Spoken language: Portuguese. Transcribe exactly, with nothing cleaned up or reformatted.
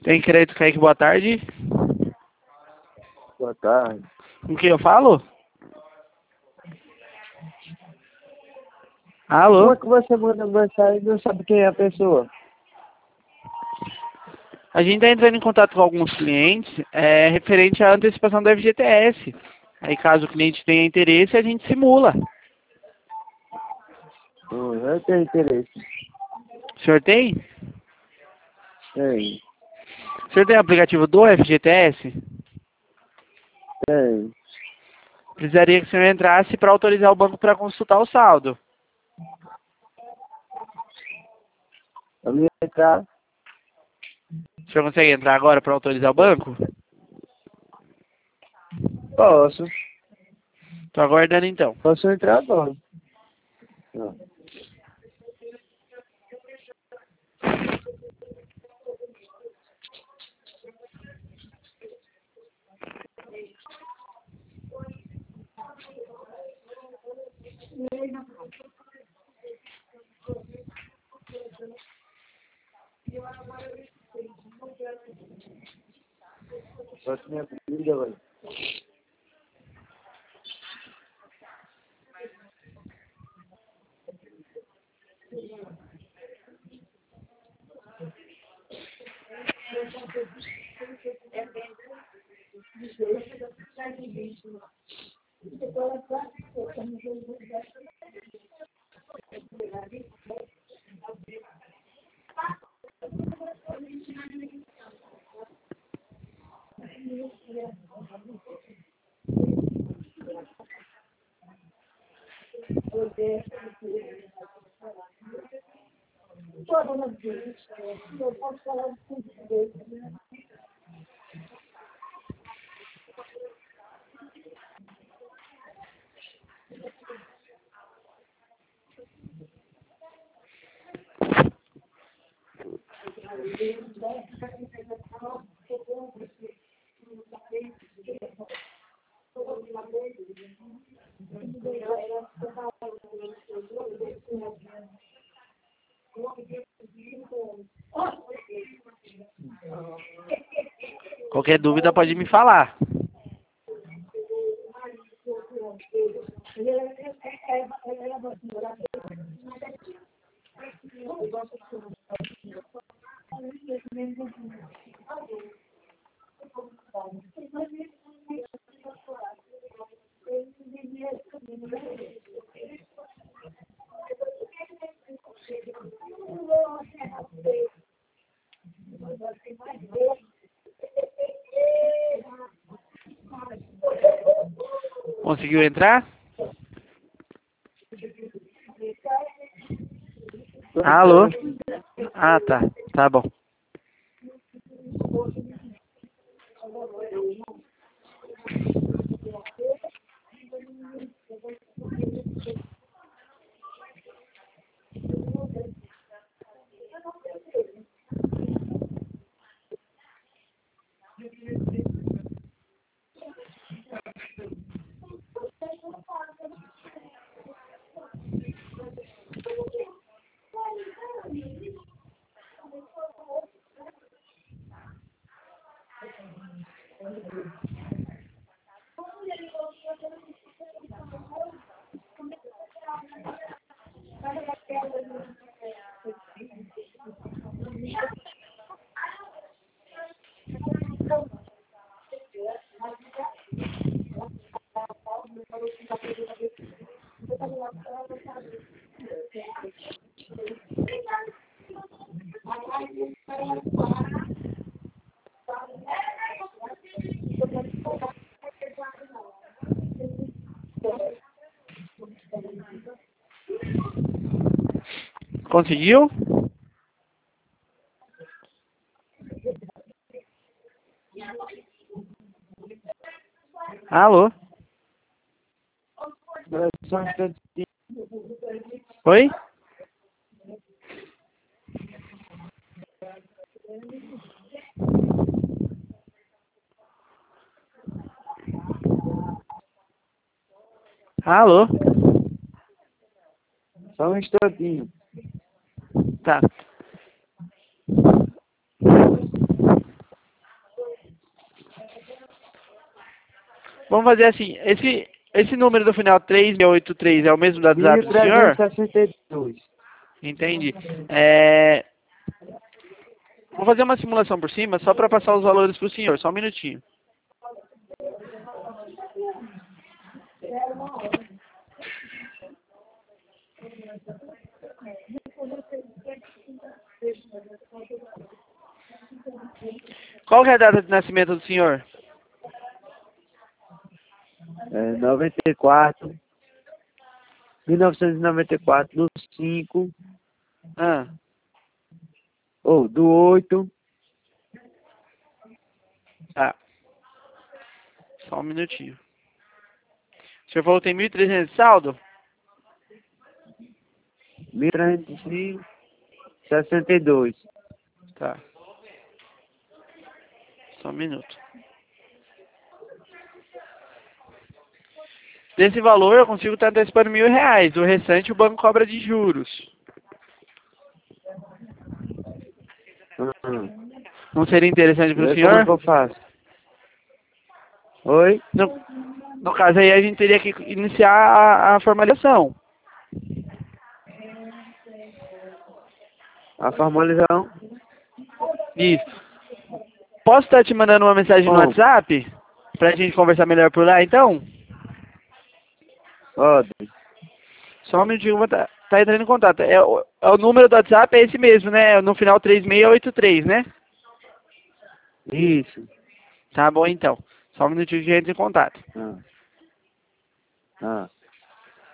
Tem crédito, Kaique, boa tarde. Boa tarde. Com quem eu falo? Alô? Como é que você manda mensagem e não sabe quem é a pessoa? A gente está entrando em contato com alguns clientes é, referente à antecipação do F G T S. Aí, caso o cliente tenha interesse, a gente simula. Hum, eu tenho interesse. O senhor tem? Tem. O senhor tem o aplicativo do F G T S? Tem. Precisaria que o senhor entrasse para autorizar o banco para consultar o saldo. A minha entrar? O senhor consegue entrar agora para autorizar o banco? Posso. Estou aguardando então. Posso entrar agora. Não. Posso minha comida, velho. Qualquer dúvida pode me falar. Conseguiu entrar? Alô? Ah, tá. Tá bom. Conseguiu? Alô? Só um instantinho. Oi? Alô? Só um instantinho. Tá. vamos fazer assim, esse, esse número do final três seis oito três é o mesmo do WhatsApp mil do senhor? trezentos e sessenta e dois. Entendi. É, vou fazer uma simulação por cima, só para passar os valores para o senhor, só um minutinho. Qual que é a data de nascimento do senhor? É, noventa e quatro. mil novecentos e noventa e quatro, do cinco. Ah, Ou do oito. tá. Só um minutinho. O senhor falou que tem mil e trezentos de saldo? mil trezentos e sessenta e dois. Tá. Só um minuto. Desse valor eu consigo estar antecipando mil reais. O restante o banco cobra de juros. Uhum. Não seria interessante para o E aí, senhor? como que eu faço? Oi? No, no caso aí a gente teria que iniciar a, a formalização. A formalização? Isso. Posso estar te mandando uma mensagem no Bom, WhatsApp? Pra gente conversar melhor por lá, então? pode. Só um minutinho, eu vou tá, tá entrando em contato. É, o- é o número do WhatsApp é esse mesmo, né? No final três seis oito três, né? Isso. Tá bom, então. Só um minutinho que a gente entra em contato. Ah. Ah.